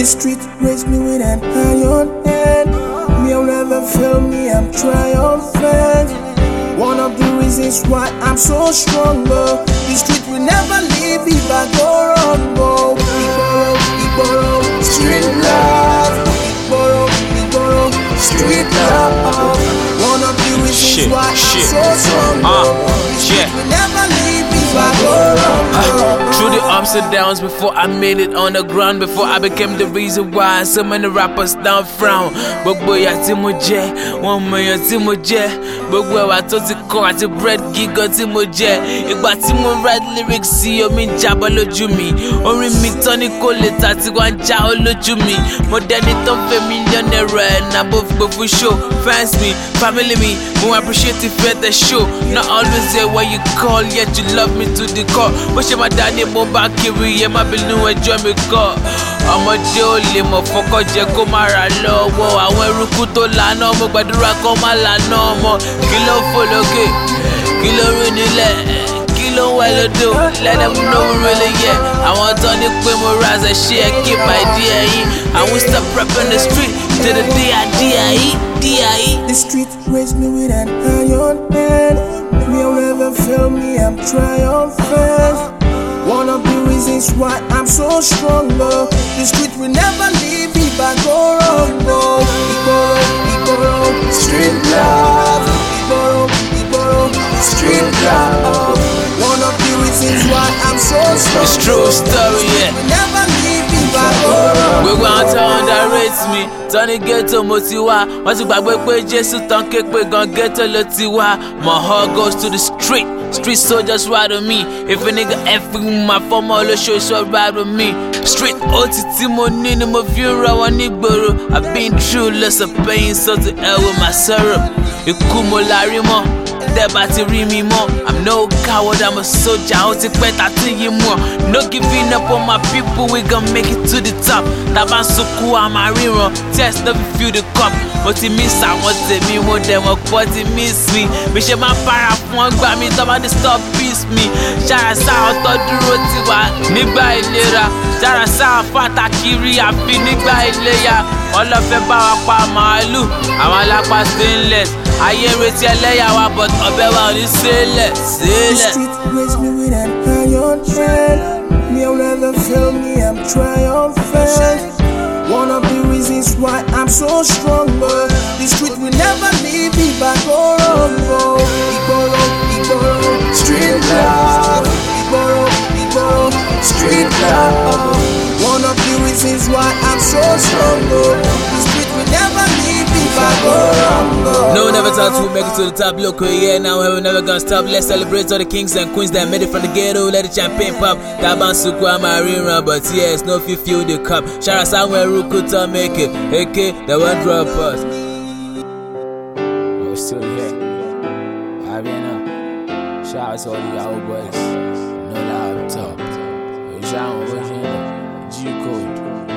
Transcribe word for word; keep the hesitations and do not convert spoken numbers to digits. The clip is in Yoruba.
The street raised me with an iron hand. You'll never feel me, I'm triumphant. One of the reasons why I'm so strong, oh. The street will never leave if I go wrong, oh. Igboro, Igboro, street love. Igboro, Igboro, street love. One of the reasons shit, why shit. I'm so strong, oh. The street yeah. will never leave if I go wrong, oh. Through the ups and downs before I made it on the ground, before I became the reason why so many rappers down frown. Gbogbo ya tí mo jẹ, wọ́n mọ èèyàn tí mo jẹ. Gbogbo ẹwà tó ti kọ́ àti bread gígan tí mo jẹ. Ìgbà tí mo write lyrics sí omi ń jábọ́ lójú mi. Orin mi tán ní kò lè ta tí wọ́n ń já ó lójú mi. Mo dẹni tó ń fẹ́ mílíọ̀nù ẹ̀ náà bó fi gbogbo show. Fans mi, family mi, mo appreciate ìfẹ́ tẹ show. Not always there when you call, yet you love me to the core. Bó ṣe máa dá ní mo bá kiri yẹn má bínú ẹjọ́ mi kọ́. Ọmọdé ò lè mọ̀ fọkọ́ jẹ kó má ra lọ́wọ́. Àwọn eruku tó lànà mo gbàdúrà kó má lànà ọmọ. Kí ló ń fò lókè? Kí ló ń rìn nílẹ̀? Kí ló ń wẹ̀ lódò? Let them know we really yeah. Àwọn tó ní pé mo ra ṣe ṣe é keep my D I E. And we stop rapping the street to the D I E, D I E. The street raised me with an iron hand. You'll never feel me, I'm triumphant. One of the reasons why I'm so strong, oh. The street will never leave if I go wrong, oh. Igboro, Igboro, street love. Igboro, Igboro, street love. One of the reasons why I'm so strong. It's true story, yeah. Will never leave if I go wrong. We want to underrate me. Tony ghetto mo ti wá. Wọ́n ti gbàgbé pé Jésù tán ké pé gan ghetto ló ti wá. My heart goes to the street. Street soldiers ride with me. If a nigga F with my former olóṣó so ride with me. Street O T tí mo ní ni mo fi ń ra wọn nígboro. I've been through lots of pain, so to hell with my sorrow. Ikú mo la rí mọ́, dẹ́ba ti rí mi mọ́. I'm no coward, I'm a soldier. Ó ti pẹ́ ta tí yín mọ́. No giving up on my people, we gon' make it to the top. Tàbá ń sunkún àmà ríran, tears no fit fill the cup. Mo ti miss àwọn tèmi, mo dẹ̀ mọ̀ pọ̀ ti miss me. Mi ṣe máa para fún wọn gbà mí, tọ́ bá dé stop peace me. Ṣára sáà tó dúró ti wà nígbà ìlera. Ṣára sáà fàtàkìrì àfi nígbà ìléyà. Ọlọ́fẹ́ bá wa pa màálù, àwọn alápá stainless. Ayé ń retí ẹlẹ́yà wa but ọbẹ̀ wa ò ní sílẹ̀ sílẹ̀. The street raised me with an iron hand. You'll never feel me, I'm triumphant. One of the reasons why I'm so strong, oh. The street will never leave if I go wrong, oh. Igboro, Igboro, street love. Igboro, Igboro, street love. One of the reasons why I'm so strong, oh. The street will never leave if I go wrong, oh. No, never thought we'd make it to the top. Look, yeah, now we're never gonna stop. Let's celebrate all the kings and queens that made it from the ghetto. Let the champagne pop. Taban Sukwa Marina, but yes, no fi fill the cup. Shara somewhere Rukuta make it. A K, that one drop us. We're still here. I mean, uh, shout out to all the old boys. No laptop. G Code.